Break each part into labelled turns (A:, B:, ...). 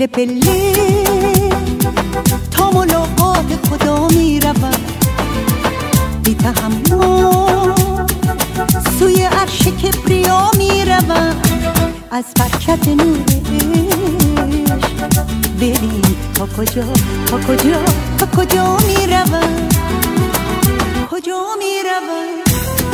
A: پله پله تا ملاقات خدا می روم، بی تحمل سوی عرش کبریا می روم. از برکت نور عشق ببین تا کجا تا کجا تا کجا می روم، کجا می روم.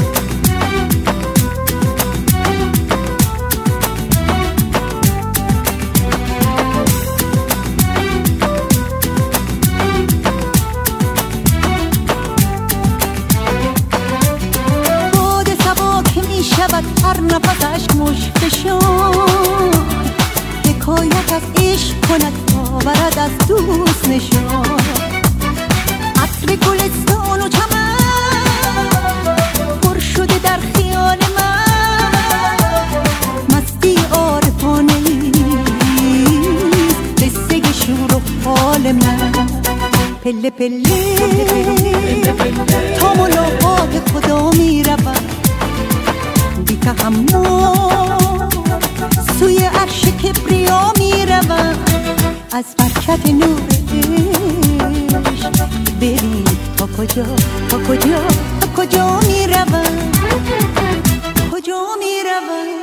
A: هر نفس عشق مشکشان حکایت از عشق کند، آورد از دوست نشان. عطر گلستان و چمن پر شده در خیال من، مستی عارفانه قصه شور و حال من. پله پله تا ملاقات خدا می روم، بی تحمل سوی عرش کبریا می روم. از برکت نور عشق ببین تا کجا تا کجا تا کجا می روم، کجا می روم.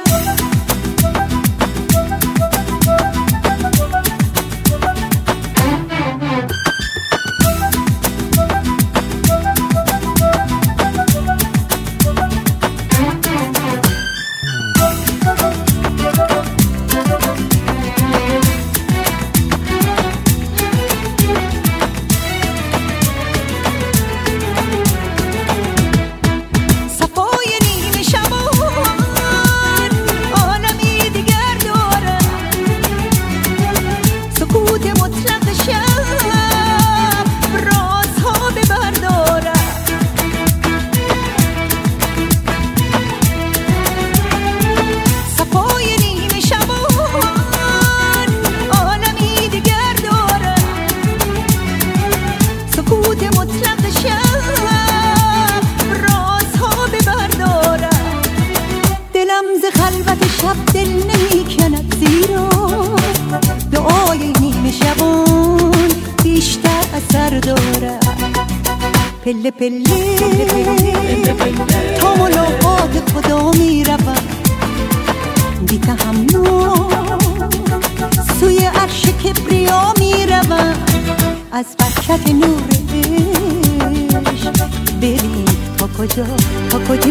A: پله پله تا ملاقات خدا می روم، بی تحمل سوی عرش کبریا می روم. از برکت نور عشق ببین تا کجا تا کجا